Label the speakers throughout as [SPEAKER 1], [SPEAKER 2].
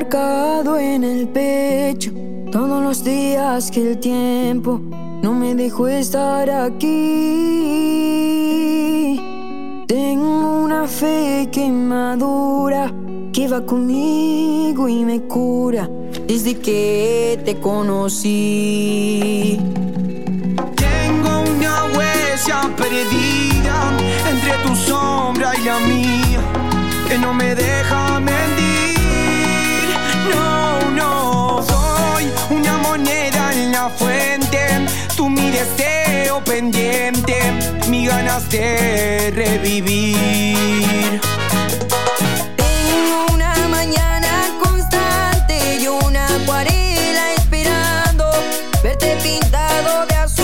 [SPEAKER 1] marcado en el pecho todos los días que el tiempo no me dejó estar aquí. Tengo una fe que madura, que va conmigo y me cura desde que te conocí.
[SPEAKER 2] Tengo una huella perdida entre tu sombra y la mía, que no me deja mentir. No, no, soy una moneda en la fuente, tú mi deseo pendiente, mis ganas de revivir.
[SPEAKER 1] Tengo una mañana constante y una acuarela esperando verte pintado de azul.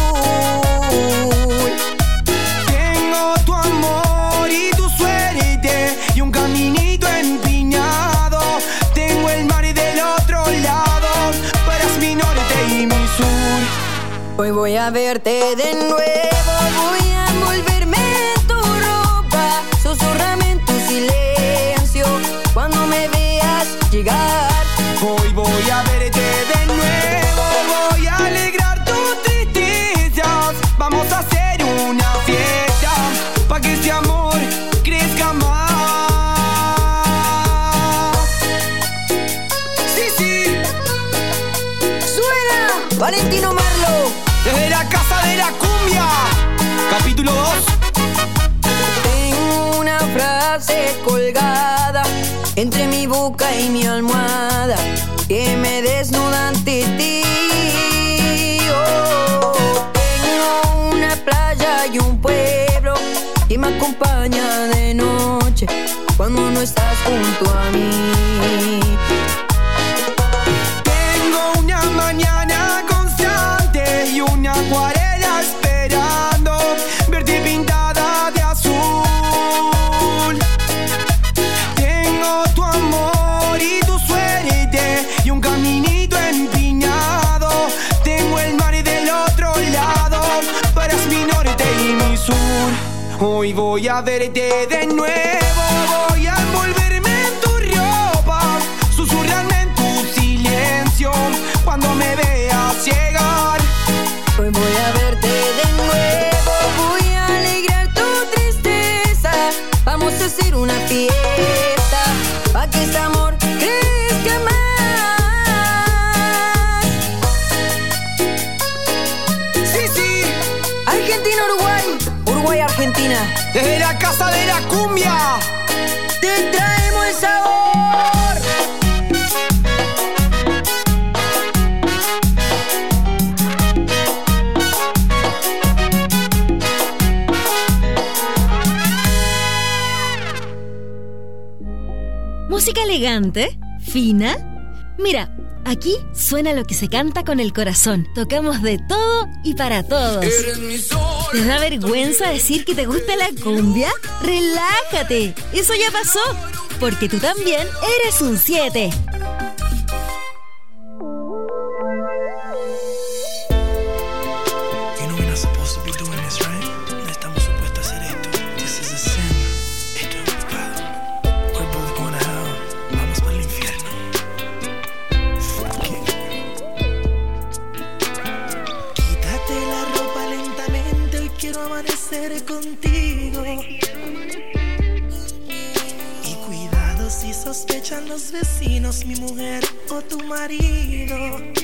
[SPEAKER 2] Tengo tu amor y tu suerte y un caminito empinado. Tengo el mar del otro lado, eres mi norte y mi sur.
[SPEAKER 1] Hoy voy a verte de nuevo, voy a envolverme en tu ropa, susurrame en tu silencio cuando me veas llegar.
[SPEAKER 2] Hoy voy a verte de nuevo, voy a alegrar tus tristezas. Vamos a hacer una fiesta pa' que este amor crezca más. Sí, sí.
[SPEAKER 1] ¡Suena! Valentino Marlo.
[SPEAKER 2] Desde la casa de la cumbia, capítulo 2.
[SPEAKER 1] Tengo una frase colgada entre mi boca y mi almohada que me desnuda ante ti. Oh, tengo una playa y un pueblo que me acompaña de noche cuando no estás junto a mí.
[SPEAKER 2] Tengo una mañana constante y una acuarela esperando verte pintada de azul. Tengo tu amor y tu suerte y un caminito empinado. Tengo el mar del otro lado, eres mi norte y mi sur. Hoy voy a verte de nuevo, voy a envolverme en tu ropa, susurrarme en tu silencio cuando me veas llegar.
[SPEAKER 1] Hoy voy a verte de nuevo, voy a alegrar tu tristeza. Vamos a hacer una fiesta pa' que este amor crezca más.
[SPEAKER 2] Sí, sí.
[SPEAKER 1] Argentina-Uruguay, Uruguay-Argentina.
[SPEAKER 2] Desde la casa de la cumbia
[SPEAKER 1] Te traemos el sabor.
[SPEAKER 3] Música elegante, fina. Mira, aquí suena lo que se canta con el corazón. Tocamos de todo y para todos. ¿Te da vergüenza decir que te gusta la cumbia? ¡Relájate! Eso ya pasó, porque tú también eres un 7.
[SPEAKER 4] Contigo. Y cuidado si sospechan los vecinos, mi mujer o tu marido.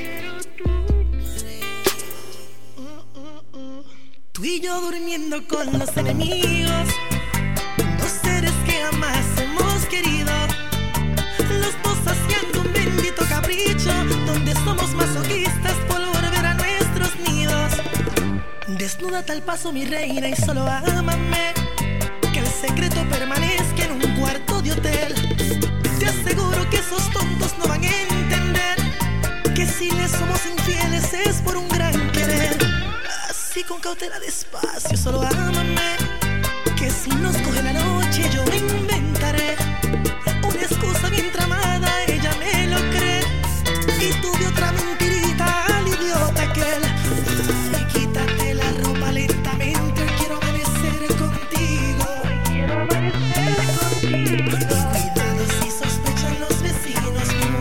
[SPEAKER 4] Tú y yo durmiendo con los enemigos, dos seres que jamás hemos querido, los dos haciendo un bendito capricho, donde somos masoquistas por volver a nuestros nidos. Desnúdate al paso, mi reina, y solo ámame, que el secreto permanezca en un cuarto de hotel. Te aseguro que esos tontos no van a entender que si les somos infieles es por un gran querer. Así con cautela, despacio, solo ámame, que si nos coge la noche yo inventaré una excusa bien tramada, ella me lo cree, y tú de otra mentirita al idiota aquel. Quítate la ropa lentamente, quiero amanecer contigo. Cuidado si sospechan los vecinos, mi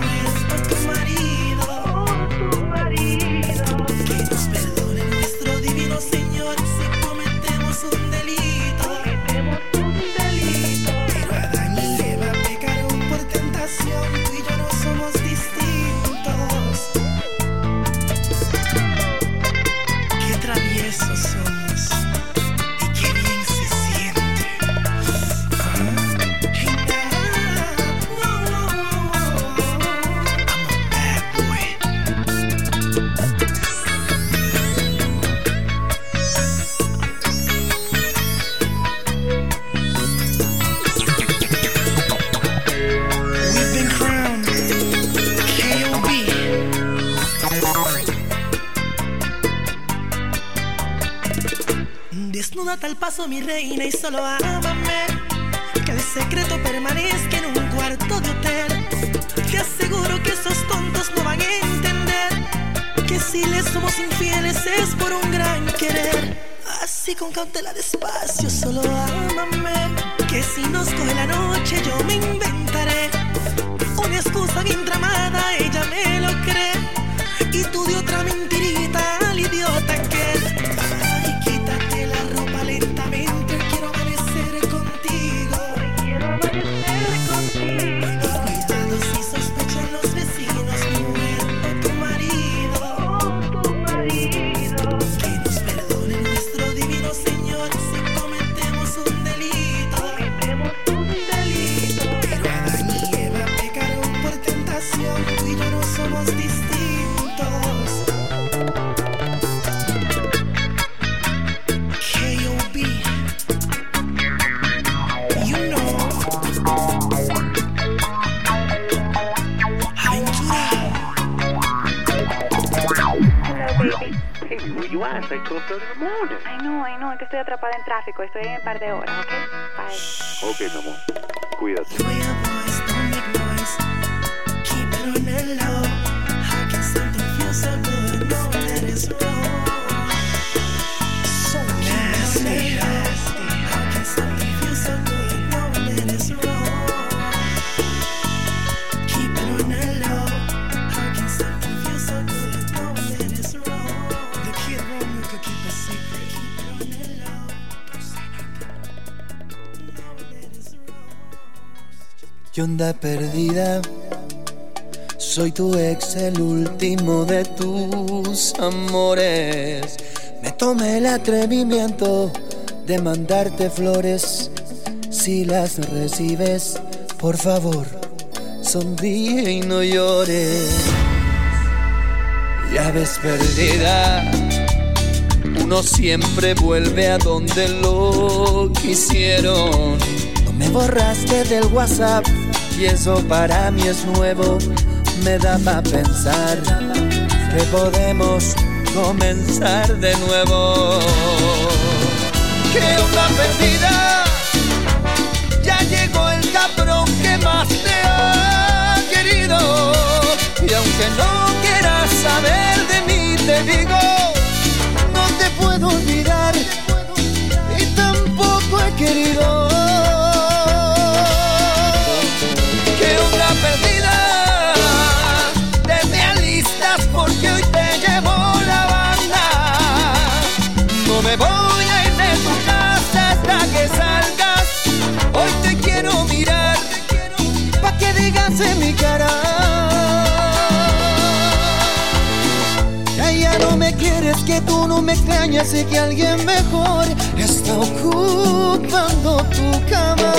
[SPEAKER 4] Desnúdate al paso, mi reina, y solo ámame. Que el secreto permanezca en un cuarto de hotel. Te aseguro que esos tontos no van a entender que si les somos infieles es por un gran querer. Así con cautela, despacio, solo ámame. Que si nos coge la noche yo me inventaré una excusa bien tramada, ella me lo cree. Y tú de otra mentirita al idiota que es. Ay, quítate la ropa lentamente, quiero amanecer contigo. Quiero amanecer contigo. Cuidado si sospechan los vecinos, mi mujer o tu marido. Que nos perdone nuestro divino Señor si cometemos un delito. Pero Adán y Eva pecaron por tentación, tú y yo no somos distintos. K.O.B. You know. Aventura.
[SPEAKER 5] Baby, where you at? It's like 12:30 in the morning.
[SPEAKER 6] I know, es que estoy atrapada en tráfico. Estoy en un par de horas, ¿ok? Bye.
[SPEAKER 5] Ok, mi amor. Cuídate.
[SPEAKER 4] You hear boys, don't make noise. Keep it on the low. How can something feel so good knowing that it's wrong? So nasty. How can something feel so good knowing that it's wrong? Keep it on the low. How can something feel so good knowing that it's wrong? The kid Romeo could keep a secret. Keep it on the low. Don't say nothing. Knowing that it's wrong.
[SPEAKER 2] ¿Qué onda perdida? Soy tu ex, el último de tus amores. Me tomé el atrevimiento de mandarte flores. Si las recibes, por favor, sonríe y no llores. Ya ves perdida, uno siempre vuelve a donde lo quisieron. No me borraste del WhatsApp y eso para mí es nuevo. Me da pa' pensar que podemos comenzar de nuevo. ¿Qué onda perdida? Ya llegó el cabrón que más te ha querido. Y aunque no quieras saber de mí, te digo, no te puedo olvidar y tampoco he querido. ¿Qué onda perdida? Porque hoy te llevo la banda. No me voy a ir de tu casa hasta que salgas. Hoy te quiero mirar pa' que digas en mi cara que ya no me quieres, que tú no me extrañas y que alguien mejor está ocupando tu cama.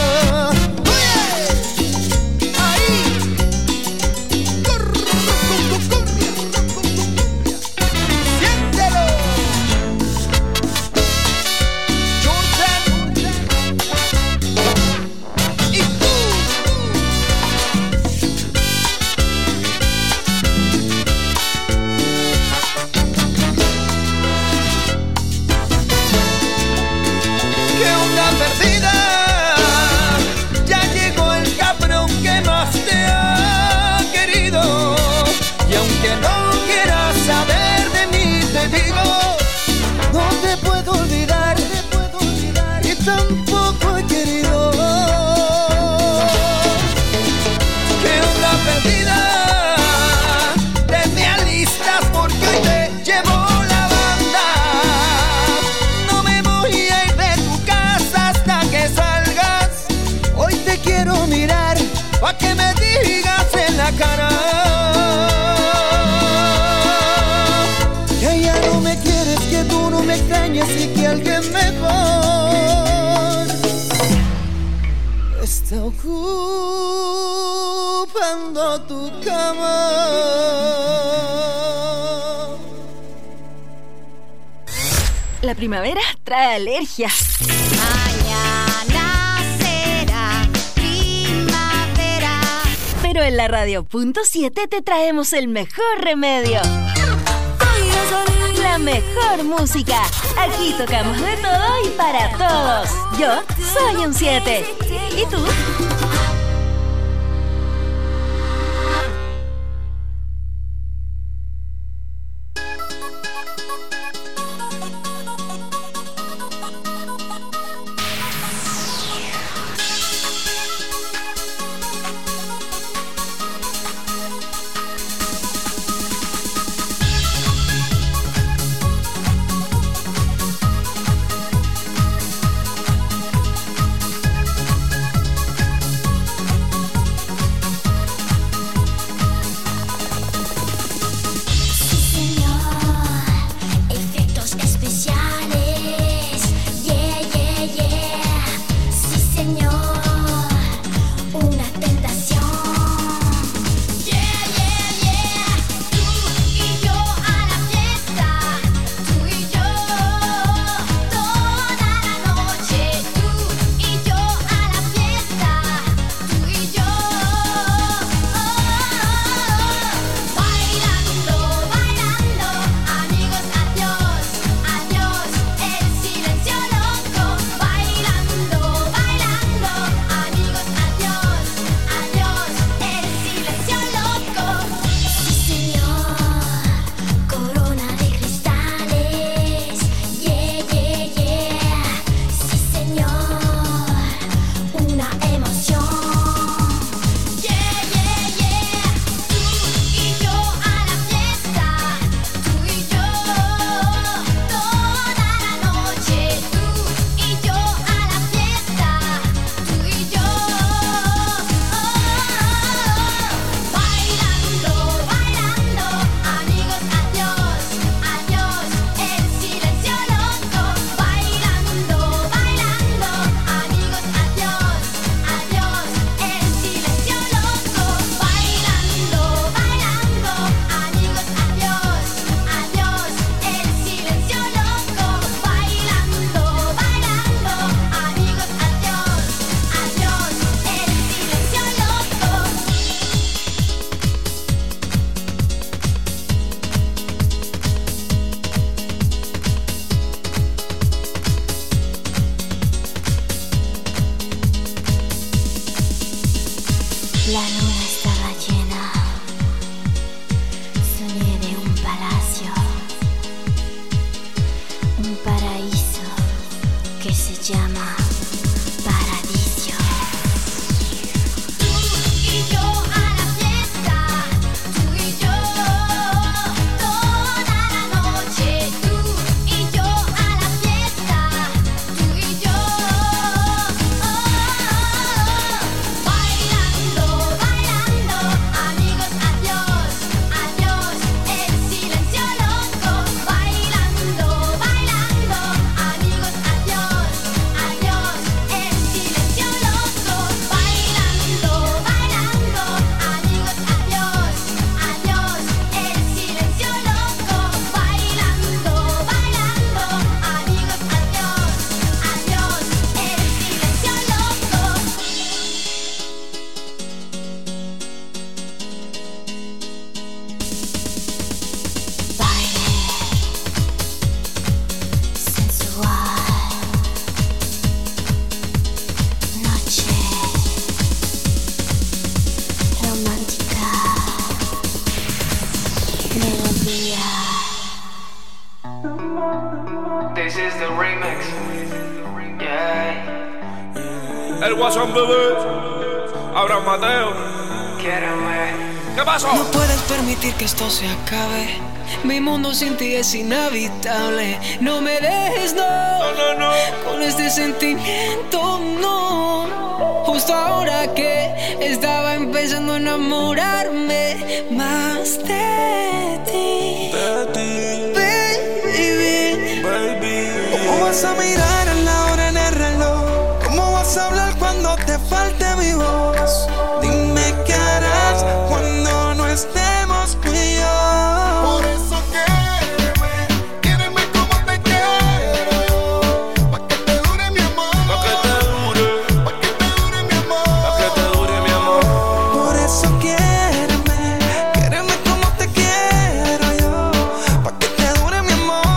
[SPEAKER 2] Tampoco he querido. ¿Qué onda perdida? Te me alistas porque hoy te llevo la banda. No me voy a ir de tu casa hasta que salgas. Hoy te quiero mirar pa' que me digas en la cara que ya no me quieres, que tú no me extrañas y que alguien mejor está ocupando tu cama.
[SPEAKER 3] La primavera trae alergias.
[SPEAKER 1] Mañana será primavera.
[SPEAKER 3] Pero en la Radio.7 te traemos el mejor remedio. La la mejor música. Aquí tocamos de todo y para todos. Yo soy un 7. ¿Y tú?
[SPEAKER 7] La luna estaba llena, soñé de un palacio, un paraíso que se llama Paradiso. Tú y yo a la fiesta, tú y yo toda la noche. Tú y yo a la fiesta, tú y yo bailando, bailando, amigos, adiós, adiós, el silencio loco. Bailando, bailando, amigos, adiós, adiós, el silencio loco. Bailando, bailando, amigos, adiós, adiós, el silencio loco. Bailando, bailando, amigos, adiós, adiós, el silencio loco. Baile sensual, noche romántica, melodía.
[SPEAKER 2] This is the remix. Yeah.
[SPEAKER 8] El Guasón bebé, Abraham Mateo.
[SPEAKER 2] Quiéreme.
[SPEAKER 8] ¿Qué pasó?
[SPEAKER 9] No puedes permitir que esto se acabe. Mi mundo sin ti es inhabitable. No me dejes, no. Con este sentimiento, no. Justo ahora que estaba empezando a enamorarme más de ti. Baby.
[SPEAKER 2] ¿Cómo vas a mirar a la hora en el reloj? ¿Cómo vas a hablar cuando te falte mi voz? Dime qué harás cuando no estemos tú y yo. Por eso quiéreme como te quiero yo. Pa' que te dure mi amor. Pa' que te dure mi amor. Por eso quiéreme como te quiero yo. Pa' que te dure mi amor.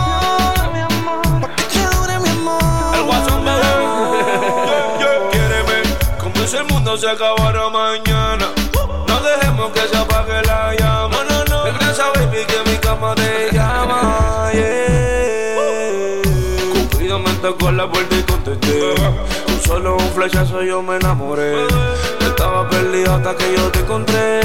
[SPEAKER 8] cuando se acabara mañana. No dejemos que se apague la llama. No. Regresa, baby, que mi cama te llama. Yeah. Cupido me tocó la puerta y contesté. Con solo un flechazo yo me enamoré. Estaba perdido hasta que yo te encontré.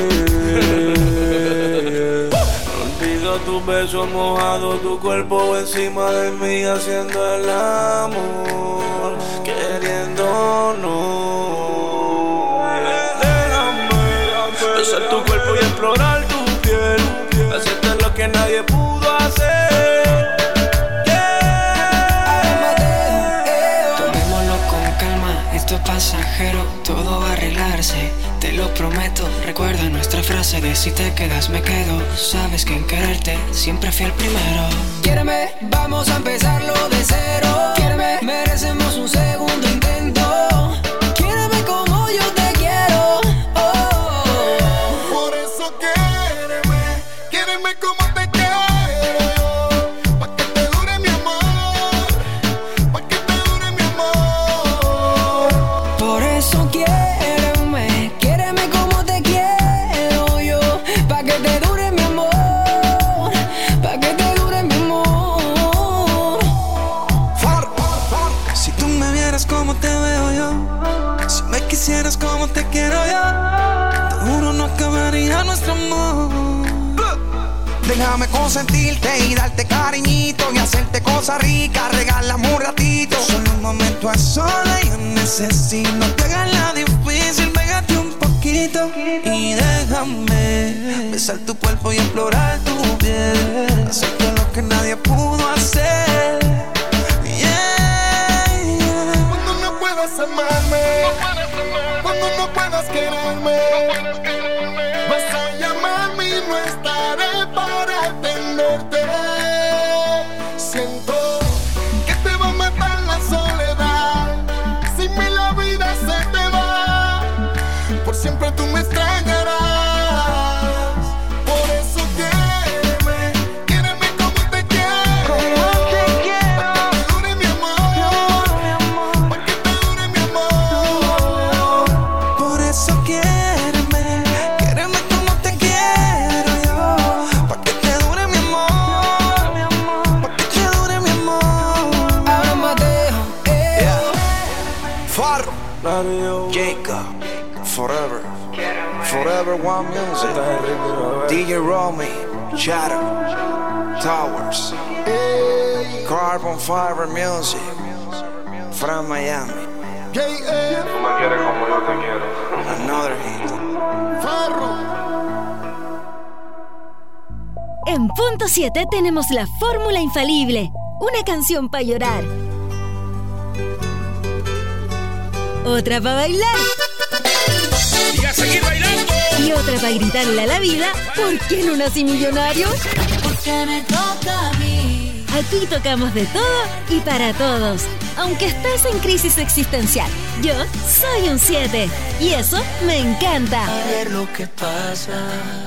[SPEAKER 8] Olvido tus besos mojados, tu cuerpo encima de mí haciendo el amor, queriéndonos. Besar tu cuerpo y explorar tu piel, hacerte lo que nadie pudo hacer.
[SPEAKER 9] Tomémoslo con calma, esto es pasajero, todo va a arreglarse, te lo prometo. Recuerda nuestra frase de si te quedas me quedo. Sabes que en quererte siempre fui el primero. Quiéreme, vamos a empezarlo de cero. Quiéreme, merecemos un segundo intento. Quiéreme como yo te quiero.
[SPEAKER 10] Por eso quiéreme como te quiero. Pa' que te dure mi amor, pa' que te dure mi amor.
[SPEAKER 9] Por eso quiéreme como te quiero yo. Pa' que te dure mi amor, pa' que te dure mi amor.
[SPEAKER 2] Si tú me vieras como te veo yo, si me quisieras como te quiero yo, te juro no acabaría nuestro amor.
[SPEAKER 10] Déjame consentirte y darte cariñito y hacerte cosas ricas, regálame un ratito.
[SPEAKER 2] Solo un momento a solas yo necesito. No te hagas la difícil, pégate un poquito y déjame besar tu cuerpo y explorar tu piel, hacerte lo que nadie pudo hacer.
[SPEAKER 10] Cuando no puedas amarme, cuando no puedas quererme, vas a llamarme y no estaré para atenderte. Siento que te va a matar la soledad. Sin mí la vida se te va. Por siempre tú me extrañarás. Por eso quiéreme como te quiero. Pa' que te dure mi amor, pa' que te dure mi amor.
[SPEAKER 2] Por eso quiéreme como te quiero yo. Pa' que te dure mi amor, pa' que te dure mi amor.
[SPEAKER 9] Amadeo,
[SPEAKER 2] Farro, Jacob, Forever One Music, DJ Romy, Shadow, Towers, Carbon Fiber Music, from Miami.
[SPEAKER 8] Tú me quieres como yo te quiero.
[SPEAKER 2] Another hit.
[SPEAKER 3] En punto 7 tenemos la fórmula infalible, una canción para llorar, otra para bailar
[SPEAKER 8] Y a seguir bailando.
[SPEAKER 3] y otra para gritarle a la vida, ¿por qué no nací millonario?
[SPEAKER 7] Porque me toca a mí.
[SPEAKER 3] Aquí tocamos de todo y para todos, aunque estés en crisis existencial. Yo soy un 7 y eso me encanta.
[SPEAKER 9] a ver lo que pasa.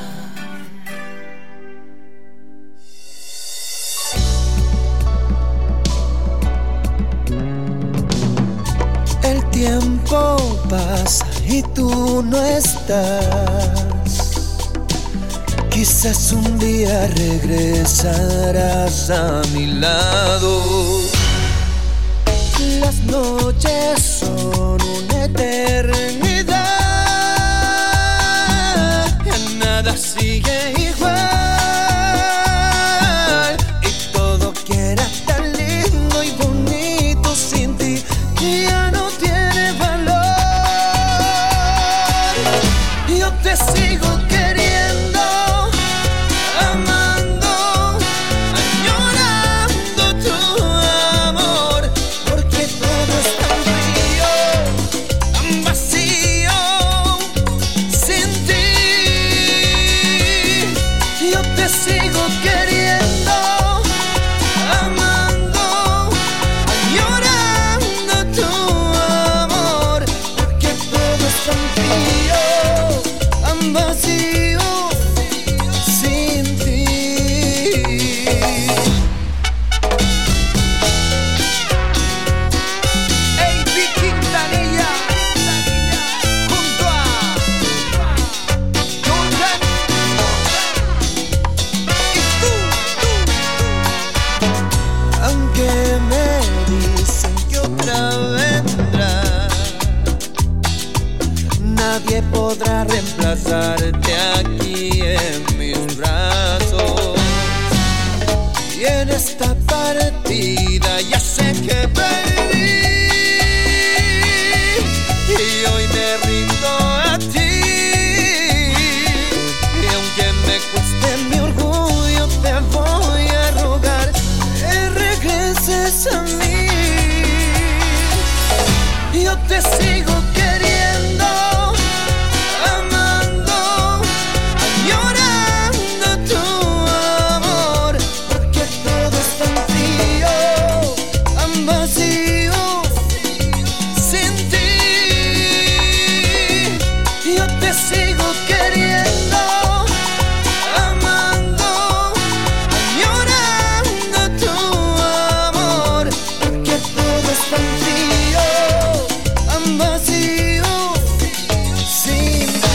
[SPEAKER 2] El tiempo pasa y tú no estás. Quizás un día regresarás a mi lado. Las noches son una eternidad. Ya nada sigue igual. Y todo que era tan lindo y bonito sin ti ya no tiene valor. Yo te sigo queriendo, amando, añorando tu amor, porque todo es tan frío.
[SPEAKER 11] podrá reemplazarte aquí en mis brazos. Y en esta partida ya sé que perdí, y hoy me rindo a ti. Y aunque me cueste mi orgullo, te voy a rogar que regreses a mí. Yo te sigo queriendo, amando, añorando tu amor, porque todo es tan frío, tan vacío sin ti. Yo te sigo queriendo, amando, añorando tu amor, porque todo es tan frío, tan vacío sin ti.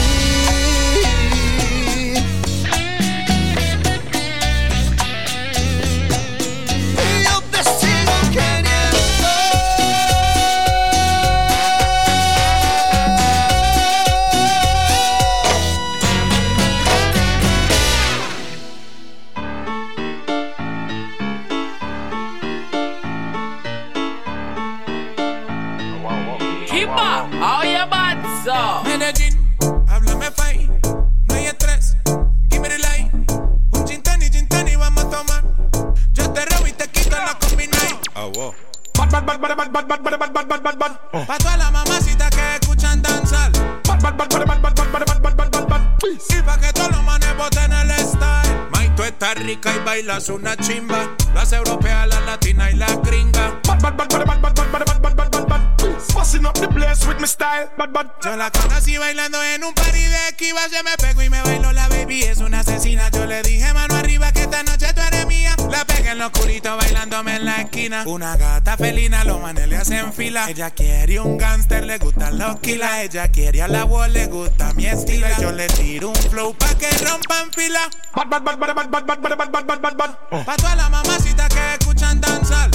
[SPEAKER 11] Yo te sigo queriendo.
[SPEAKER 12] Keeper, how you bad, so?
[SPEAKER 13] Medellín, háblame fai, no hay estrés, give me the light. Un gin tonic, vamos a tomar. Yo te robo y te quito la combinai. Bad. Pa' todas las mamacitas que escuchan danzar. Y pa' que todos los manes boten el style. May, tú estás rica y bailas una chimba. Las europeas, las latinas y las gringas.
[SPEAKER 2] Busting up the place with my style, bad.
[SPEAKER 13] Yo la conocí bailando en un party de Esquiva. Se me pegó y me bailó la baby, es una asesina. Yo le dije mano arriba que esta noche tú eres mía. La pegué en lo oscurito bailándome en la esquina. Una gata felina, los manes le hacen fila. Ella quiere un gangster, le gustan los kilas. Ella quiere a la wall, le gusta mi estilo. Yo le tiro un flow pa' que rompan fila.
[SPEAKER 2] Bad.
[SPEAKER 13] Pa' todas las mamacitas que escuchan danzar.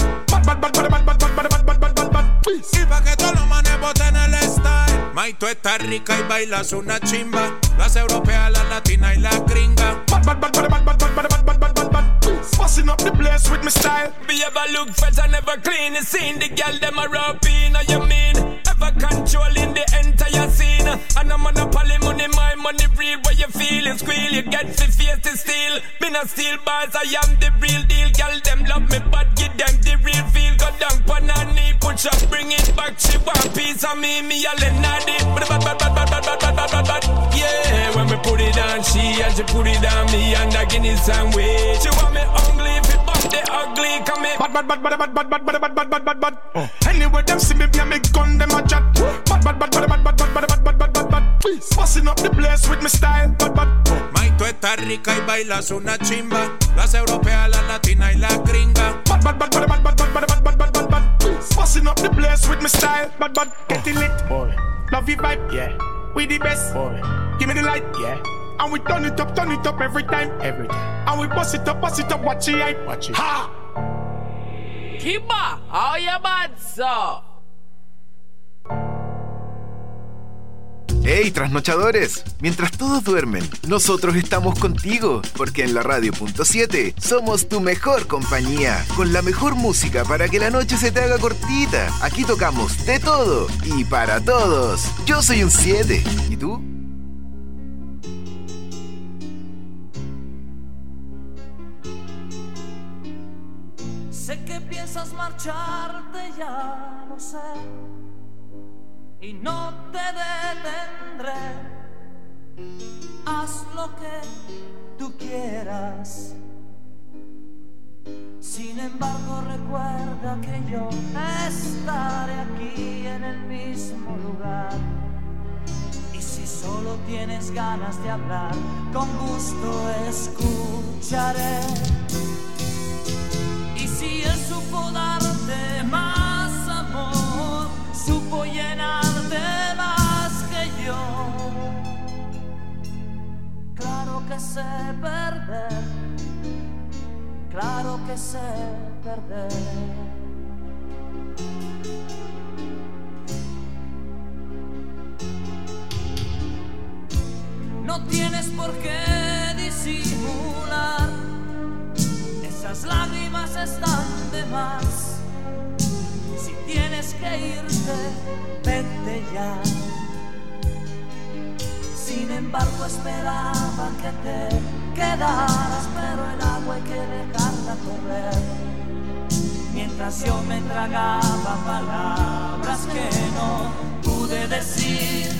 [SPEAKER 13] Y pa' que todos los manes boten el style. May, tú estás rica y bailas una chimba. Las europeas, las latinas y las gringas.
[SPEAKER 2] Busting up the place with my style.
[SPEAKER 12] Be ever look fresh and never clean. You seen the girl them a rapping, you mean? Ever controlling the entire scene. And I'm monopoly money, my money real. What you feel is squeal, you get the face to steal. Me not steal bars, I am the real deal. Girl them love me but give them the real feel. Go down pan her knee, push up, bring it back. She want piece of me a Lenadi. Yeah, when me put it on she and she put it on me. And I give it some way. She want me ugly, if it bump the ugly, come here.
[SPEAKER 2] Bad. Anyway, them see me be me gun, them a chat. Bad. Busting up the place with my style, bad.
[SPEAKER 13] May, tú estás rica y bailas una chimba. Las europeas, las latinas y las gringas.
[SPEAKER 2] Bad. Busting up the place with my style, bad. Getting lit, boy. Love you vibe, yeah. We the best, boy. Give me the light, yeah. And we turn it up every time. And we bust it up, watch it hype. Watch it. Ha!
[SPEAKER 12] Keeper, how you bad, so?
[SPEAKER 14] ¡Hey, trasnochadores! Mientras todos duermen, nosotros estamos contigo, porque en la Radio.7 somos tu mejor compañía, con la mejor música para que la noche se te haga cortita. Aquí tocamos de todo y para todos. Yo soy un 7, ¿y tú?
[SPEAKER 15] Sé que piensas marcharte, ya lo sé, y no te detendré. Haz lo que tú quieras. Sin embargo, recuerda que yo estaré aquí en el mismo lugar. Y si solo tienes ganas de hablar, con gusto escucharé. Y si él supo darte más amor, supo llenarte más que yo. Claro que sé perder, claro que sé perder. por qué disimular. Esas lágrimas están de más. Si tienes que irte, vete ya. Sin embargo esperaba que te quedaras, pero el agua hay que dejarla correr. Mientras yo me tragaba palabras que no pude decir.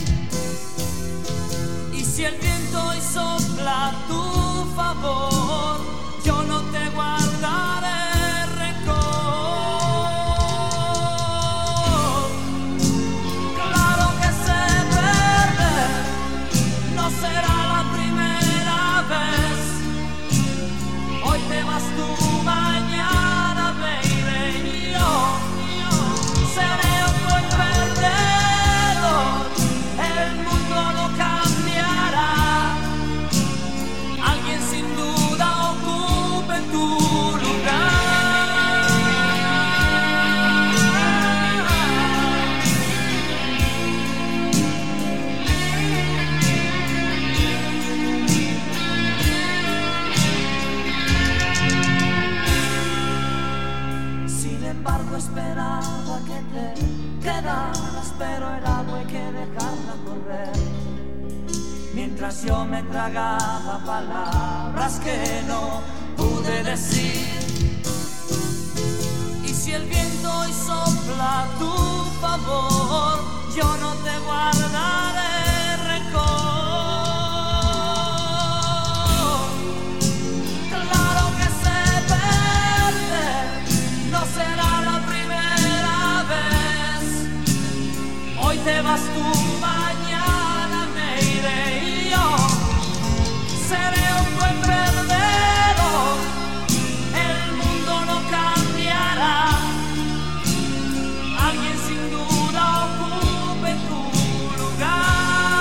[SPEAKER 15] Y si el viento hoy sopla a tu favor, yo no te guardaré rencor. Claro que sé perder, no será la primera vez. Hoy te vas tú, mañana baby, yo seré un buen perdedor. El mundo no cambiará, alguien sin duda ocupe tu lugar. Sin embargo esperaba que te quedaras, pero el agua hay que dejarla correr. Mientras yo me tragaba palabras que no pude decir. Y si el viento hoy sopla a tu favor, yo no te guardaré rencor. Claro que sé perder, no será la primera vez. Hoy te vas tú, mañana me iré y yo seré un buen perdedor. El mundo no cambiará, alguien sin duda ocupe tu lugar.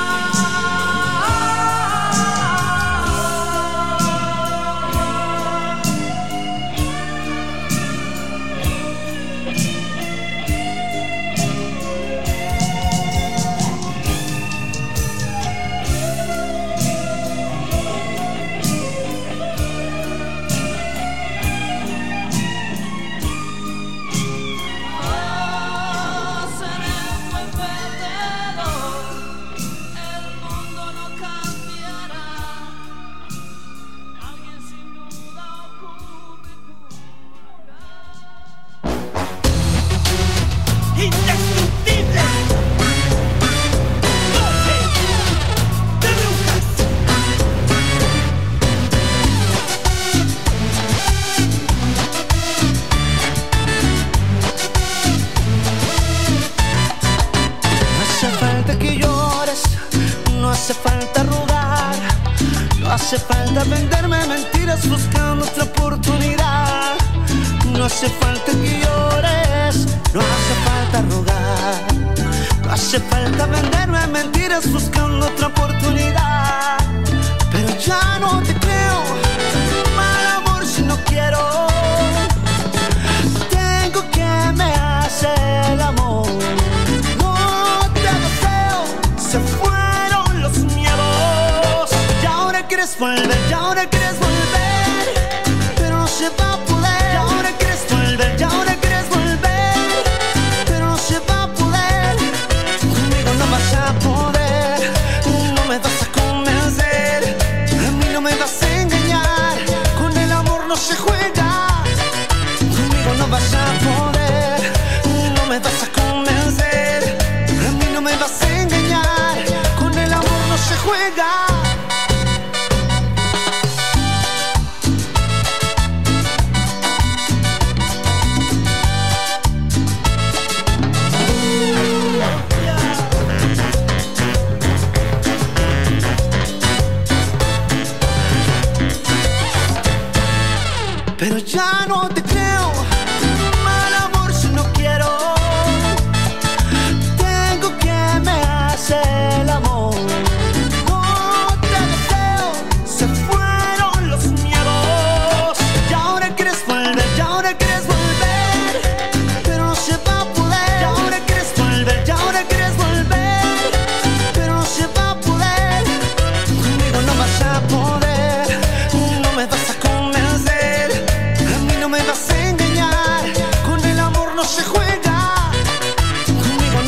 [SPEAKER 11] hace falta venderme mentiras buscando otra oportunidad. No hace falta que llores, no hace falta rogar. No hace falta venderme mentiras buscando otra oportunidad. Pero ya no te creo, mal amor si no quiero. Tengo que me hace el amor. No te deseo, se fueron los miedos. Y ahora quieres volver, y ahora quieres volver, pero no se va a poder. Y ahora quieres volver, y ahora quieres volver, pero no se va a poder. Conmigo no vas a poder, no me vas a convencer, a mí no me vas a engañar. Con el amor no se juega. Conmigo no vas a poder, no me vas a convencer, a mí no me vas a engañar. Con el amor no se juega.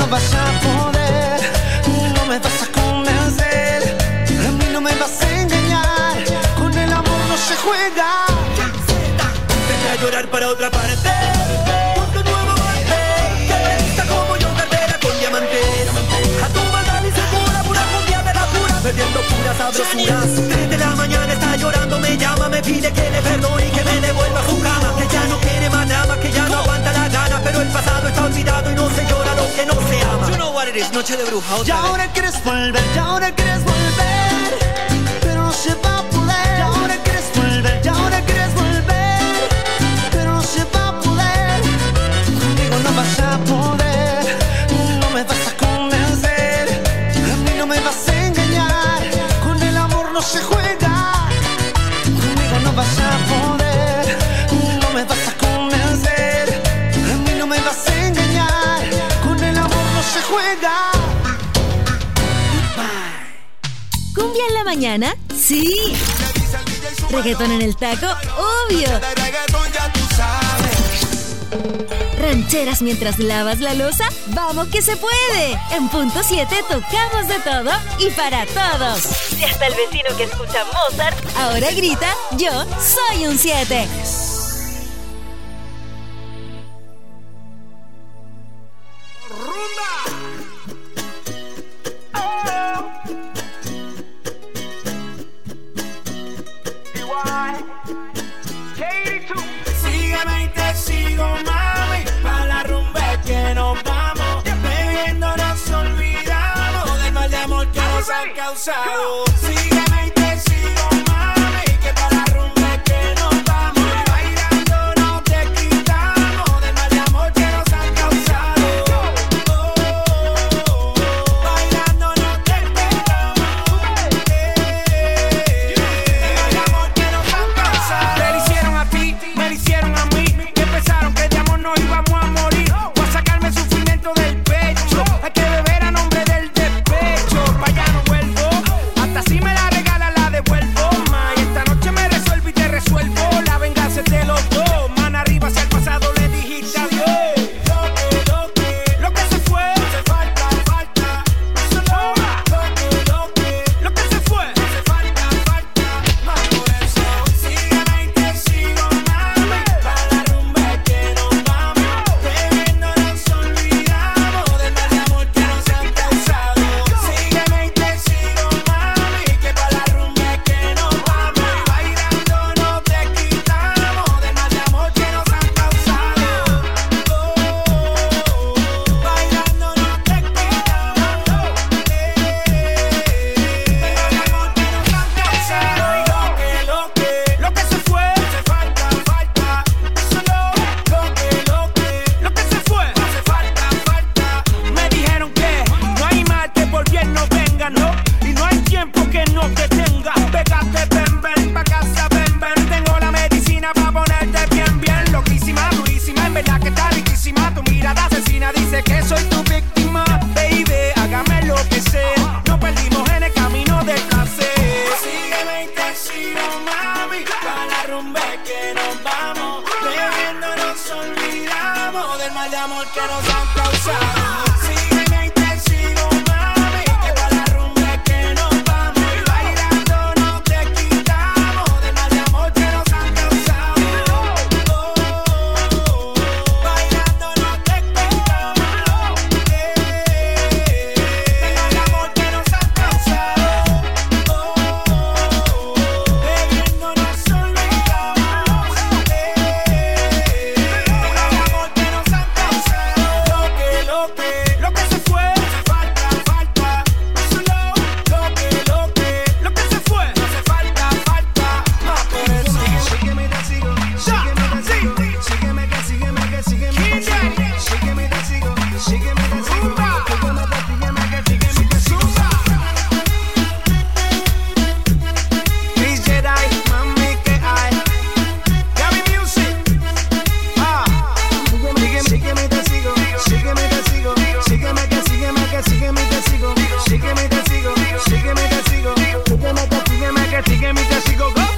[SPEAKER 11] vas a poder, no me vas a convencer, a mí no me vas a engañar, con el amor no se juega.
[SPEAKER 16] Deja de llorar para otra parte, ponte un nuevo golpe, que me gusta como yo, cartera con diamantes, a tu maldad y segura, pura cumbia de la pura, bebiendo puras sabrosuras. 3 de la mañana está llorando, me llama, me pide que le perdone y que me devuelva a su cama, que ya no quiere más drama, que ya no aguanta la gana, pero el pasado está olvidado y no se llora lo que no se ama. You know what it is, noche de bruja.
[SPEAKER 11] Y ahora quieres volver, y ahora quieres volver, pero no se va a poder. Y ahora quieres volver, y ahora quieres volver, pero no se va a poder. Conmigo no vas a poder, no me vas a convencer, a mí no me vas a engañar, con el amor no se juega. Conmigo no vas a poder, no me vas a convencer, a mí no me vas a engañar, con el amor no se juega.
[SPEAKER 3] ¿Cumbia en la mañana? ¡Sí! ¿Reggaetón en el taco? ¡Obvio! ¿Rancheras mientras lavas la loza? ¡Vamos que se puede! En punto 7 tocamos de todo y para todos. Y hasta el vecino que escucha Mozart ahora grita: yo soy un 7.
[SPEAKER 13] Sígueme y te sigo, mami, pa' la rumba que nos vamos. Bebiendo nos olvidamos del mal de amor que nos han causado. Sígueme y te sigo, mami, que pa' la rumba que nos vamos. Bailando no te quitamos del mal de amor que nos han causado. Bailando no te quitamos del mal de amor que nos han causado. Te lo hicieron a ti, me lo hicieron a mí, que pensaron que de amor no íbamos a morir. Voy a sacarme el sufrimiento del pecho, hay que beber a nombre del despecho. Pa' allá no vuelvo, hasta si me la regala la devuelvo. Ma, y esta noche me resuelvo y te resuelvo. La venganza es de los dos, man arriba hacia el pasado le dijiste adiós. Lo que se fue, hace falta, solo lo que se fue, hace falta, más por eso. Sígueme y te sigo, mami, pa' la rumba que nos vamos. Bebiendo nos olvidamos del mal de amor que nos han causado. Sígueme y te sigo, mami, que pa' la rumba que nos vamos. Bailando no te quitamos del mal de amor que nos han causado. Bailando no te quitamos del mal de amor que nos han causado. Y lo que se fue, hace falta, solo lo que se fue, hace falta. Me dijeron que no hay mal que por bien no venga, no, y no hay tiempo que no te tenga. Pégate, ven, pa' casa, ven, tengo la medicina pa' ponerte bien, loquísima, durísima, en verdad que está riquísima. Tu mirada asesina dice que soy tu víctima, baby, hágame lo que sea, no perdimos en el camino del placer. Sígueme y te sigo, mami, pa' la rumba que nos vamos. Bebiendo nos olvidamos del mal de amor que nos han causado. Sígueme y te sigo, mami, que pa' la rumba que nos vamos. Bailando no te quitamos del mal de amor que nos han causado. Bailando no te quitamos del mal de amor que nos han causado. Bebiendo nos olvidamos del mal de amor que nos han causado. Lo que se fue, hace falta, solo lo que se fue, hace falta, más por eso. Sígueme y te sigo, sígueme que sígueme que te sigo, sígueme y te sigo, sígueme que Chris Jedi, mami, que hay Gabby Music. Sígueme y te sigo, sígueme y te sigo, sígueme que sígueme y te sigo, sígueme y te sigo, sígueme y te sigo, sígueme que sígueme y te sigo, go.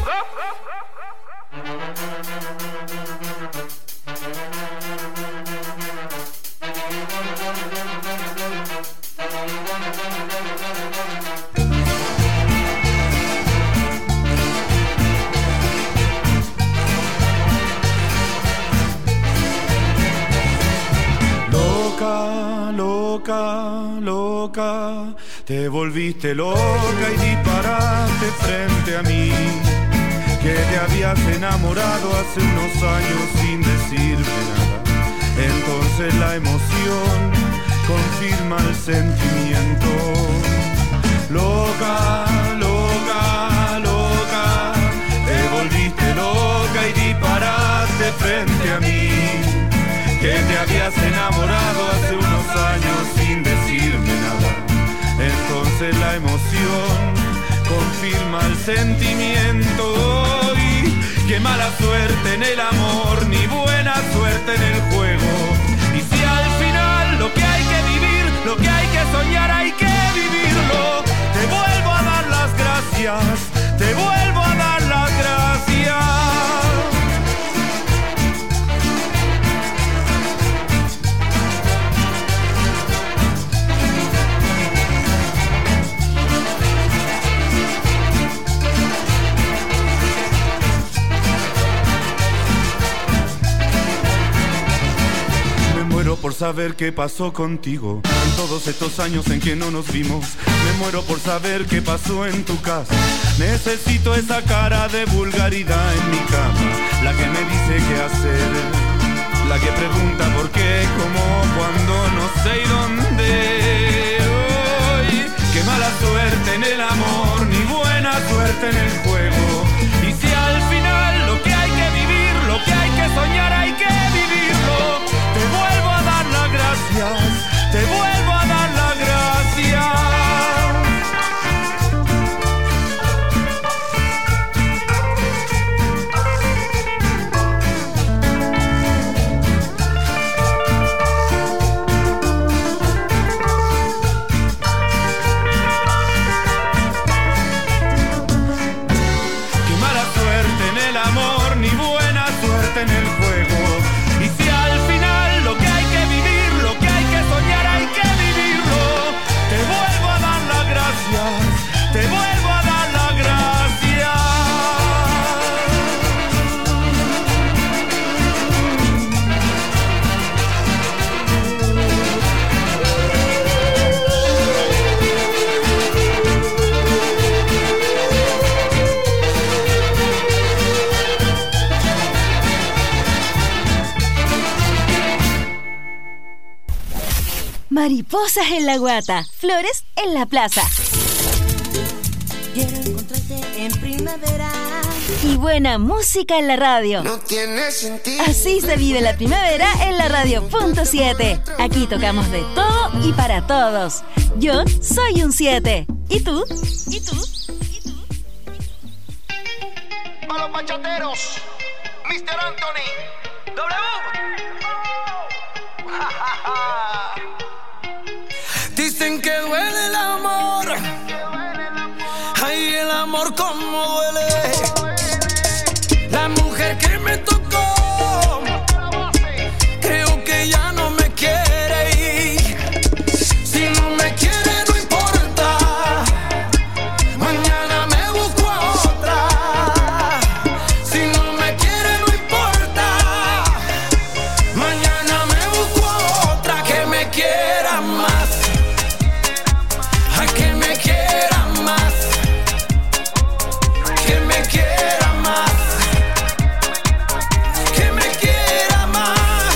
[SPEAKER 17] Loca, te volviste loca y disparaste frente a mí, que te habías enamorado hace unos años sin decirme nada. Entonces la emoción confirma el sentimiento. Loca, te volviste loca y disparaste frente a mí, que te habías enamorado hace unos años sin decirme nada. Entonces la emoción confirma el sentimiento. Y qué mala suerte en el amor, ni buena suerte en el juego. Y si al final lo que hay que vivir, lo que hay que soñar, hay que vivirlo. Te vuelvo a dar las gracias, te vuelvo a dar las gracias. Por saber qué pasó contigo en todos estos años en que no nos vimos. Me muero por saber qué pasó en tu casa. Necesito esa cara de vulgaridad en mi cama, la que me dice qué hacer, la que pregunta por qué, cómo, cuándo, no sé y dónde. Hoy, qué mala suerte en el amor, ni buena suerte en el juego. Y si al final lo que hay que vivir, lo que hay que soñar, hay que vivirlo. Te vuelvo a dar las gracias, te vuelvo a dar las gracias. Qué mala suerte en el amor, ni buena suerte en el juego. Y si al final lo que hay que vivir, lo que hay que soñar, hay que vivirlo. Te vuelvo a dar las gracias, te vuelvo a dar las gracias.
[SPEAKER 3] Mariposas en la guata, flores en la plaza.
[SPEAKER 18] Quiero encontrarte en primavera.
[SPEAKER 3] Y buena música en la radio.
[SPEAKER 18] No tiene sentido.
[SPEAKER 3] Así se vive la primavera en la radio.7. Aquí tocamos de todo y para todos. Yo soy un 7. ¿Y tú? ¿Y tú?
[SPEAKER 10] A los bachateros, Mr. Anthony, W.
[SPEAKER 16] Dicen que duele el amor. Ay, el amor como duele. La mujer que me tocó, creo que ya no me quiere ir. Si no me quiere no importa, mañana me busco a otra. Si no me quiere no importa, mañana me busco a otra que me quiera más. Que me quiera más, que me quiera más, que me quiera más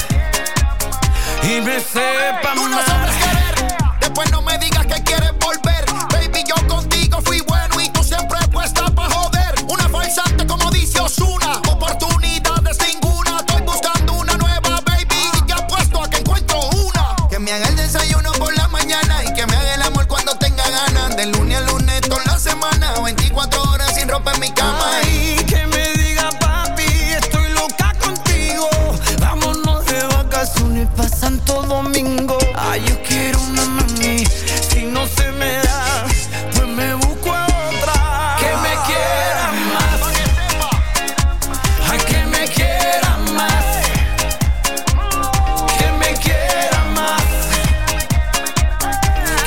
[SPEAKER 16] y me sepa
[SPEAKER 10] Tú no
[SPEAKER 16] más.
[SPEAKER 10] sabes querer, después no me digas que quieres volver. Baby, yo contigo fui bueno y tú siempre puesta pa' joder. Una falsante como dice Ozuna, oportunidades ninguna. Estoy buscando una nueva, baby, y ya apuesto a que encuentro una. Que me haga el desayuno por la mañana y que me haga el amor cuando tenga ganas. De lunes a lunes toda la semana, 24 horas sin ropa en mi cama.
[SPEAKER 16] Ay, que me diga papi, estoy loca contigo. Vámonos de vacaciones pa' Santo Domingo. Ay, yo quiero una mami, si no se me da, pues me busco a otra. Que me quiera más, ay, que me quiera más, que me quiera más,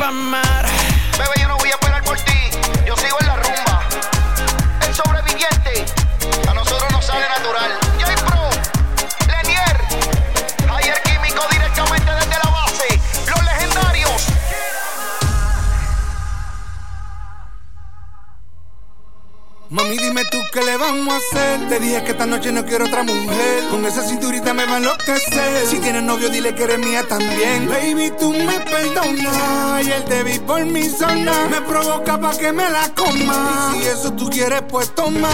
[SPEAKER 12] amar.
[SPEAKER 10] Bebé, yo no voy a esperar por ti. Yo sigo en la rumba. El sobreviviente. A nosotros nos sale natural. J-Pro, Lenier, Javier Químico directamente desde la base. Los legendarios.
[SPEAKER 13] Mami, dime tú qué le vamos a hacer. Te dije que esta noche no quiero otra mujer. Con esa cinturita me va a enloquecer. Si tienes novio, dile que eres mía también. Baby, tú me perdonas. Y el te vi por mi zona me provoca pa' que me la coma. Y si eso tú quieres, pues toma.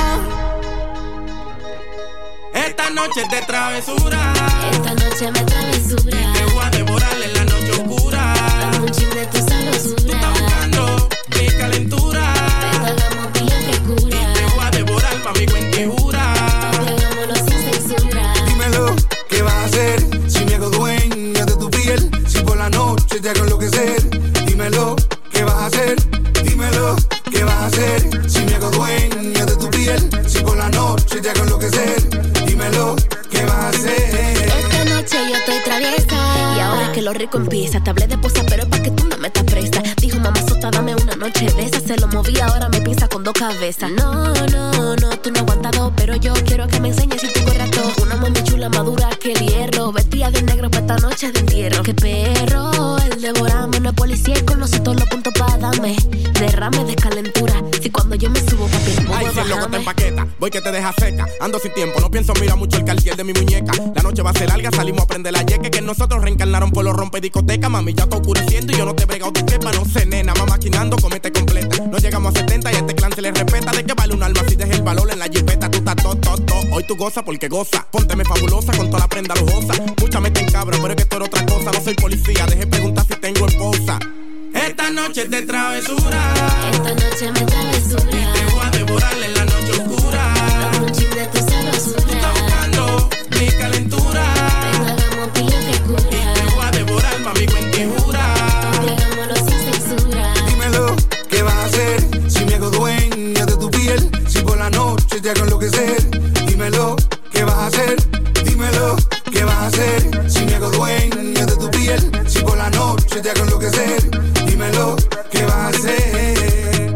[SPEAKER 12] Esta noche es de travesura.
[SPEAKER 19] Esta noche me travesura.
[SPEAKER 12] Te voy a devorar en la noche oscura.
[SPEAKER 19] Dame un chin de tu sabrosura.
[SPEAKER 12] Tú estás buscando mi calentura.
[SPEAKER 19] Hagamos bien frescura.
[SPEAKER 12] Te voy a devorar pa' mi cuentijura.
[SPEAKER 19] Hagámoslo sin censura.
[SPEAKER 13] Dímelo, ¿qué vas a hacer? Si me hago dueña de tu piel. Si por la noche te hago enloquecer. Dímelo, ¿qué vas a hacer? Dímelo, ¿qué vas a hacer? Si me hago dueña de tu piel. Si por la noche te hago enloquecer. Dímelo, ¿qué vas a hacer?
[SPEAKER 19] Esta noche yo estoy traviesa. Y ahora que lo rico empieza. Te hablé de posa, pero es pa' que tú no metas presa. Dijo mamá sota, dame una noche de esa. Se lo moví, ahora me pinza con dos cabezas. No, tú no aguantas dos. Pero yo quiero que me enseñes si tú corras todo. Una mami chula madura que el hierro. Vestida de negro pa' esta noche de entierro. Qué perro, el devorame. No es policía y conoce todos los puntos pa' darme. Derrame de calentura. Si cuando yo me subo, papi, el
[SPEAKER 12] ay, si el loco te empaqueta, voy que te deja seca. Ando sin tiempo, no pienso, mira mucho el cartier de mi muñeca. La noche va a ser larga, salimos a prender la yeque. Que nosotros reencarnaron por los rompe discoteca. Mami, ya está oscureciendo y yo no te he bregado de quepa. No sé, nena, va maquinando, comete completa. No llegamos a 70 y a este clan se le respeta. ¿De qué vale un alma si deja el valor en la jipeta? Tú estás todo. Hoy tú goza porque goza. Pónteme fabulosa con toda la prenda lujosa. Mucha mete en cabra, pero es que esto era otra cosa. No soy policía, deje preguntar si tengo esposa. Esta noche es de travesura.
[SPEAKER 19] Esta noche me travesura.
[SPEAKER 12] Te voy a devorar en la noche oscura.
[SPEAKER 19] Dame un chin de tu sabrosura.
[SPEAKER 12] Tú estás buscando mi calentura.
[SPEAKER 19] Hagamos bien frescura.
[SPEAKER 12] Te voy a devorar pa' mi cuentijura.
[SPEAKER 19] Hagámoslo sin censura.
[SPEAKER 13] Dímelo, ¿qué vas a hacer? Si me hago dueña de tu piel. Si por la noche te hago enloquecer. Dímelo, ¿qué vas a hacer? Dímelo, ¿qué vas a hacer? Si me hago dueña de tu piel. Si por la noche te hago enloquecer. Dímelo, ¿qué vas a hacer?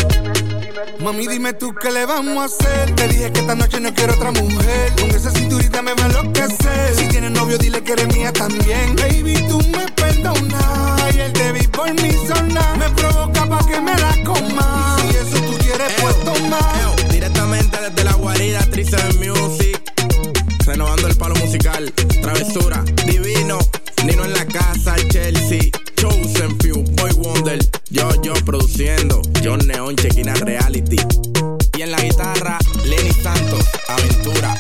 [SPEAKER 13] Mami, dime tú qué le vamos a hacer. Te dije que esta noche no quiero otra mujer. Con esa cinturita me va a enloquecer. Si tienes novio, dile que eres mía también. Baby, tú me perdonas. Y el te vi por mi zona me provoca pa' que me la coma. Y si eso tú quieres, pues toma.
[SPEAKER 12] Directamente desde la guarida, Tristan Music. Renovando el palo musical. Travesura, divino. Nino en la casa, Chelsea. Chosen Few, Boy Wonder. Yo produciendo. John Neon, Chequina Reality. Y en la guitarra, Lenny Santos, Aventura.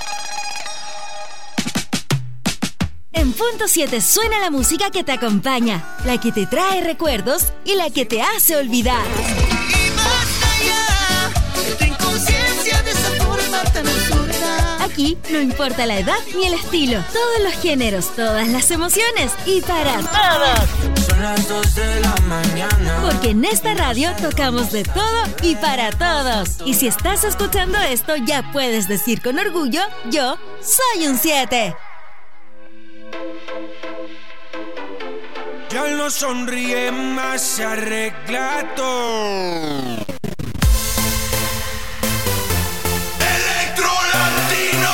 [SPEAKER 3] En Punto 7 suena la música que te acompaña, la que te trae recuerdos y la que te hace olvidar.
[SPEAKER 16] Y basta ya de tu inconsciencia de esa forma tan absurda.
[SPEAKER 3] Aquí no importa la edad ni el estilo, todos los géneros, todas las emociones y para todos.
[SPEAKER 16] Son las 2 de la mañana.
[SPEAKER 3] Porque en esta radio tocamos de todo y para todos. Y si estás escuchando esto, ya puedes decir con orgullo, yo soy un 7.
[SPEAKER 2] Ya no sonríe más, se arregla todo.
[SPEAKER 10] Electro Latino.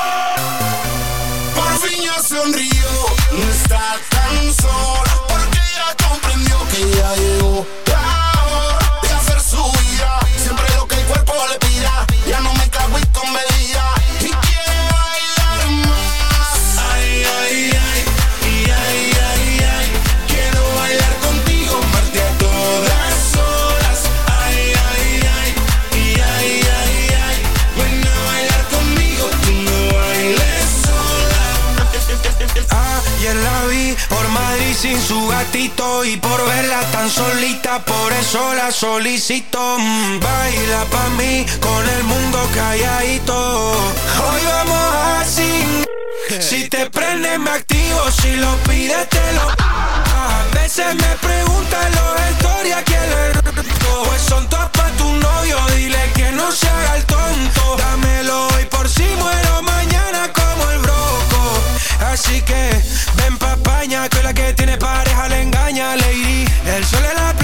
[SPEAKER 10] Por fin ya sonrió, no está tan sola. Porque ya comprendió que ya llegó la hora de hacer su vida. Siempre lo que el cuerpo le pida. Ya no me cago y con medida. Y quiere bailar más. Ay, ay, ay. Y ay, ay, ay. Quiero bailar contigo, parte a todas horas. Ay, ay, ay. Y ay, ay, ay. Ven a bailar conmigo, tú no bailes sola.
[SPEAKER 2] Ayer la vi por Madrid sin su gatito. Y por verla tan solita, por eso la solicito. Baila pa' mí con el mundo calladito. Hoy vamos así. Si te prende me activo, si lo pides te lo. A veces me preguntan los historias quién le roto. Pues son todas pa' tu novio, dile que no se haga el tonto. Dámelo hoy por si muero mañana como el broco. Así que ven pa' España, que la que tiene pareja le engaña, lady. El sol en la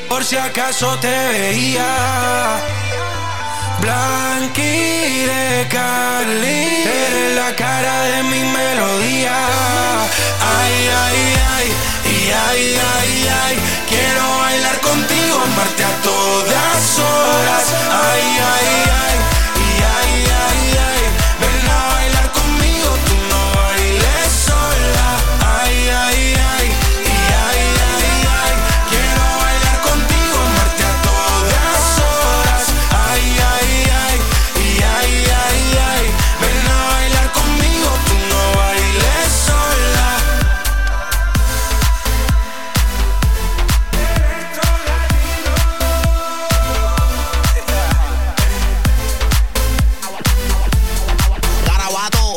[SPEAKER 2] por si acaso te veía. Blanqui de Cali, eres la cara de mi melodía. Ay, ay, ay, y ay, ay, ay, quiero bailar contigo, amarte a todas horas. Ay, ay, ay, y ay, ay, ay, ven a bailar conmigo, tú no bailes sola. Ay, ay, ay, y ay, ay, ay, quiero bailar contigo, amarte a todas horas. Ay, ay, ay, y ay, ay, ay, ven a bailar conmigo, tú no bailes sola.
[SPEAKER 10] Garabato.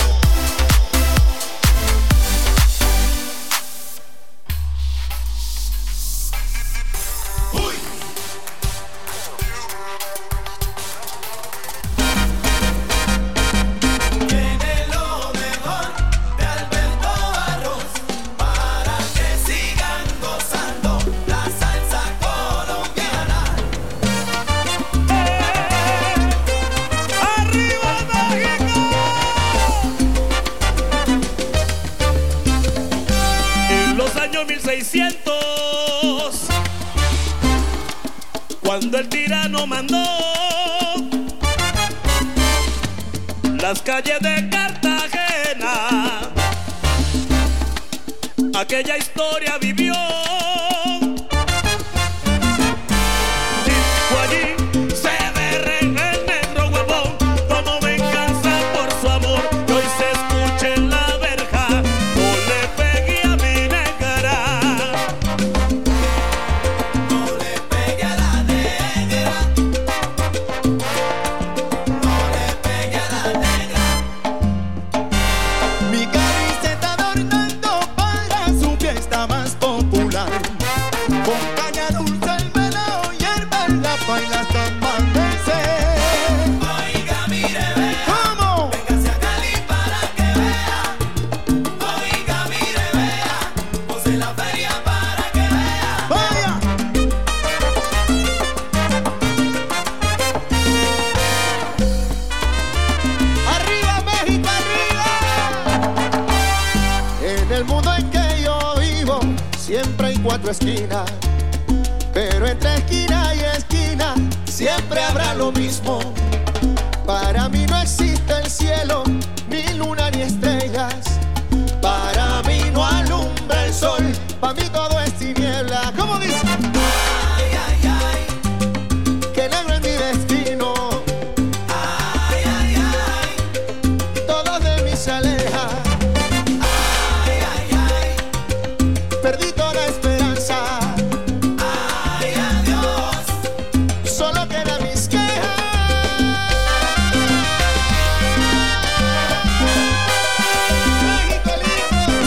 [SPEAKER 16] Tiene lo mejor de Alberto Barros para que sigan gozando la salsa colombiana. ¡Arriba México!
[SPEAKER 20] En los años 1600, cuando el tirano mandó, las calles de Cartagena, aquella historia vivió. Dijo allí, se ve el negro huevón, como venganza por su amor, y hoy se escucha en la verja, no le pegué a mi negra.
[SPEAKER 16] No le pegue a la negra. No le pegue a la negra.
[SPEAKER 11] Mi Cali se está adornando para su fiesta más popular. Con caña dulce, el melao, hierba, la paila hasta amanecer.
[SPEAKER 16] Oiga, mire, vea.
[SPEAKER 11] ¿Cómo?
[SPEAKER 16] Véngase a Cali para que vea. Oiga, mire, vea. Pose la feria para que vea.
[SPEAKER 11] ¡Vaya! ¡Arriba, México, arriba! En el mundo en que yo vivo siempre hay cuatro esquinas, pero entre esquina y esquina siempre habrá lo mismo. Para mí no existe el cielo, ni luna ni estrellas. Para mí no alumbra el sol, para mí todo es tiniebla. ¿Cómo dice?
[SPEAKER 16] Ay, ay, ay.
[SPEAKER 11] Que negro es mi destino,
[SPEAKER 16] Ay, ay, ay.
[SPEAKER 11] todo de mí se aleja.
[SPEAKER 16] Ay, ay, ay.
[SPEAKER 11] Perdí toda esperanza,
[SPEAKER 16] Ay, adiós.
[SPEAKER 11] solo quedan mis quejas. México lindo.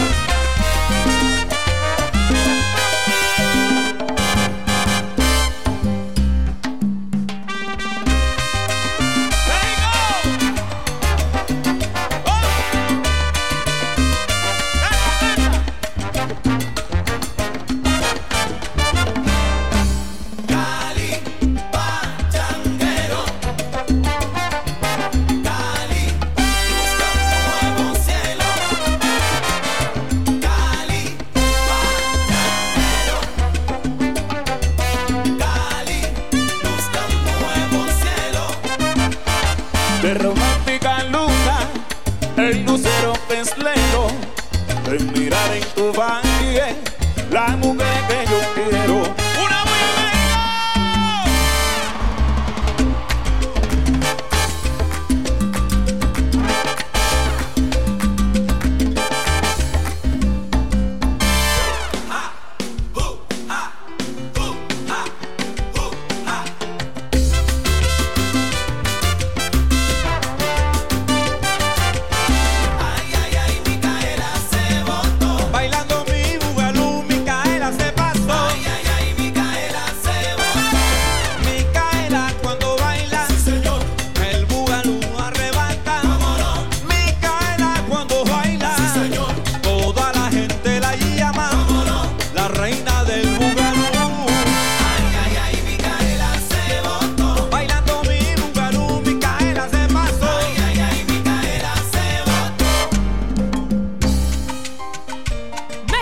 [SPEAKER 16] Cali, pachanguero. Cali, busca un nuevo cielo. Cali, pachanguero. Cali, busca un nuevo cielo.
[SPEAKER 20] De romántica luna, el lucero peslero, de mirar en tu valle la mujer que yo quiero. ¡Una
[SPEAKER 16] Ay, ay, ay, Micaela se botó.
[SPEAKER 13] Bailando mi bugalú, Micaela se pasó.
[SPEAKER 16] Ay, ay, ay,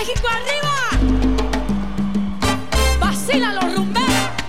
[SPEAKER 21] México arriba. Vacila los rumberos.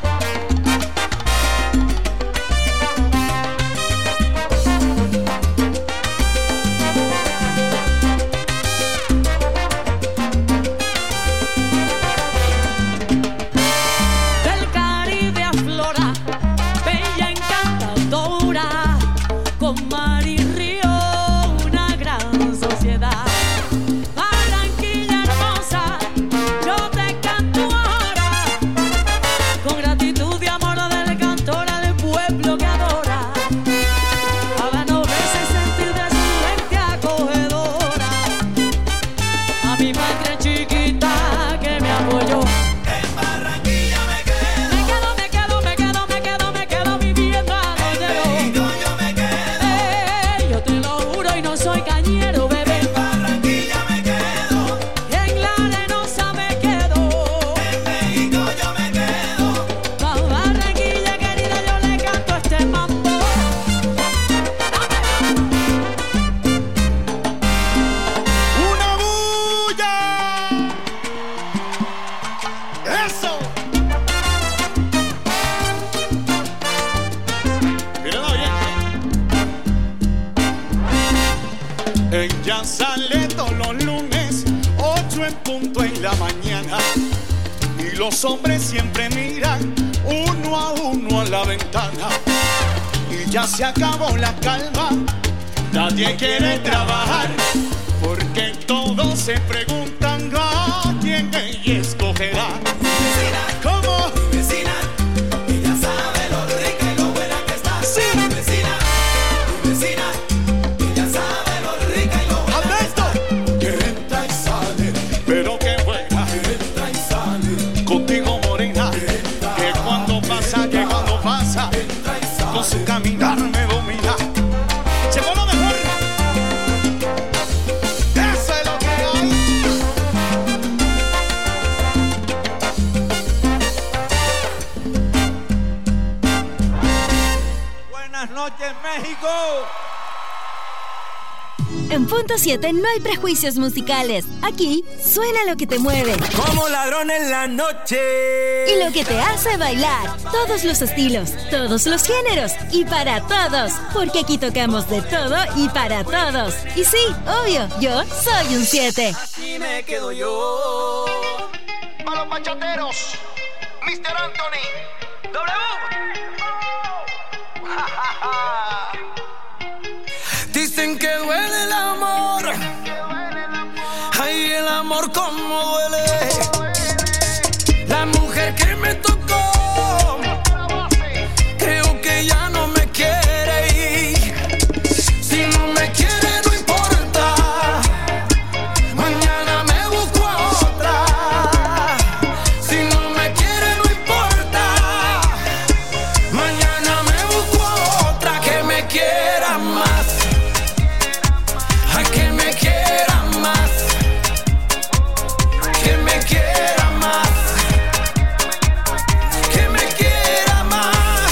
[SPEAKER 21] Del Caribe aflora, bella encantadora, con mar y río, una gran sociedad. Barranquilla hermosa, yo te canto ahora, con gratitud y amor del cantor al pueblo que adora. Haga veces sentir de su gente acogedora, a mi madre chiquita que me apoyó. En Barranquilla me quedo viviendo a lo llegó. Yo me quedo. Yo te lo juro y no soy cañero, bebé. En Barranquilla me quedo. En la Arenosa me quedo. En México yo me quedo. Pa' Barranquilla querida yo le canto este mambo.
[SPEAKER 10] ¡Una bulla! ¡Eso!
[SPEAKER 20] Mírenlo bien. Ella sale todos los lunes, 8 en punto en la mañana. Y los hombres siempre miran uno a uno a la ventana. Y ya se acabó la calma, nadie quiere trabajar, porque todos se preguntan a quién ella escogerá. ¿Cómo?
[SPEAKER 16] Mi vecina, ella sabe lo rica y lo buena que está.
[SPEAKER 20] Sí.
[SPEAKER 16] Mi vecina, ella sabe lo rica y lo buena que está.
[SPEAKER 20] Que entra y sale, pero qué buena.
[SPEAKER 16] Que entra y sale,
[SPEAKER 20] Contigo morena, que cuando pasa,
[SPEAKER 16] entra y sale.
[SPEAKER 20] con su caminar me domina. Llegó lo mejor. Eso es lo que hay.
[SPEAKER 22] Buenas noches, México.
[SPEAKER 3] En Punto 7 no hay prejuicios musicales. Aquí suena lo que te mueve.
[SPEAKER 22] Como ladrón en la noche.
[SPEAKER 3] Y lo que te hace bailar. Todos los estilos, todos los géneros y para todos. Porque aquí tocamos de todo y para todos. Y sí, obvio, yo soy un 7.
[SPEAKER 22] Así me quedo yo.
[SPEAKER 10] A los bachateros, Mr. Anthony.
[SPEAKER 22] Dicen que duele el amor. Ay, el amor como duele. La mujer que me tocó, creo que ya no me quiere ir. Si no me quiere no importa, mañana me busco a otra. Si no me quiere no importa, mañana me busco a otra que me quiera más. Ay, que me quiera más, que me quiera más, que me quiera más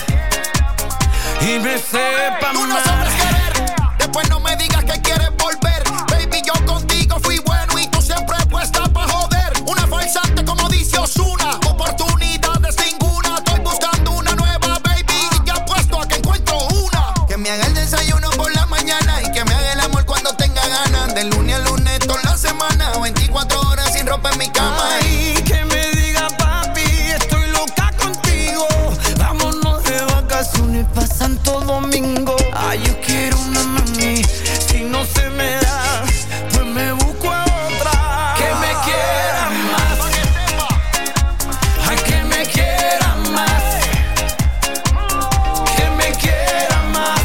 [SPEAKER 22] y me sepa
[SPEAKER 10] Tú no
[SPEAKER 20] más.
[SPEAKER 10] sabes querer, después no me digas que quieres volver. Baby, yo contigo fui bueno y tú siempre puesta pa' joder. Una farsante como dice Ozuna, oportunidades ninguna. Estoy buscando una nueva, baby, y te apuesto a que encuentro una. Que me haga el desayuno por la mañana y que me haga el amor cuando tenga ganas. De lunes a lunes toda la semana, 24 horas sin ropa en mi cama.
[SPEAKER 22] Ay, que me diga papi, estoy loca contigo. Vámonos de vacaciones pa' Santo Domingo. Ay, yo quiero una mami, si no se me da, pues me busco a otra. Que me quiera más, ay, que me quiera más, que me quiera más,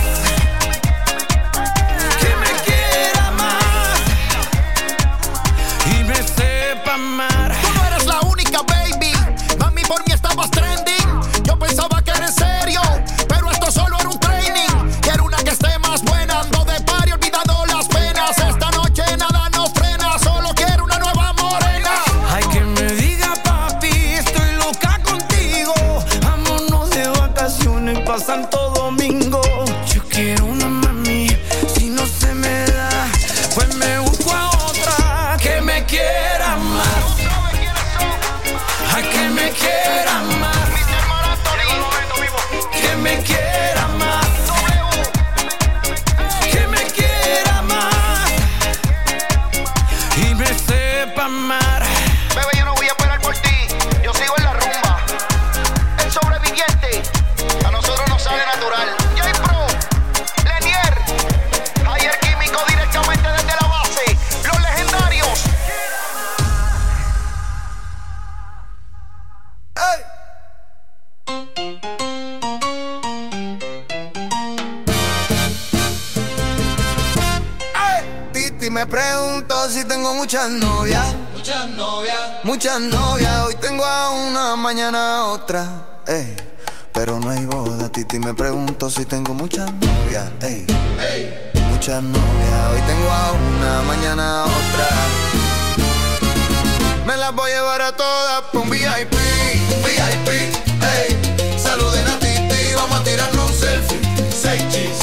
[SPEAKER 22] que me quiera más y me sepa amar.
[SPEAKER 10] Tú no eres la única, baby. Mami, por mí estabas trending. Yo pensaba que eres serio, pero esto solo era un training. Quiero una que esté más buena, ando de party, olvidando las penas. Esta noche nada nos frena, solo quiero una nueva morena.
[SPEAKER 22] Ay, que me diga papi, estoy loca contigo. Vámonos de vacaciones pa' Santo Domingo. Yo quiero una mami, si no se me da, pues me busco a otra que me quiera pa' amar.
[SPEAKER 10] Bebé, yo no voy a esperar por ti, yo sigo en la rumba. El sobreviviente, a nosotros nos sale natural. J-Pro, Lenier, Javier Químico directamente desde la base. Los legendarios.
[SPEAKER 22] Titi me pregunto si tengo muchas novias. Muchas novias. Hoy tengo a una, mañana a otra. Pero no hay boda. Titi me pregunto si tengo muchas novias. Muchas novias. Hoy tengo a una, mañana a otra. Me las voy a llevar a todas pa' un VIP. Saluden a Titi, vamos a tirarnos un selfie. 6 cheese.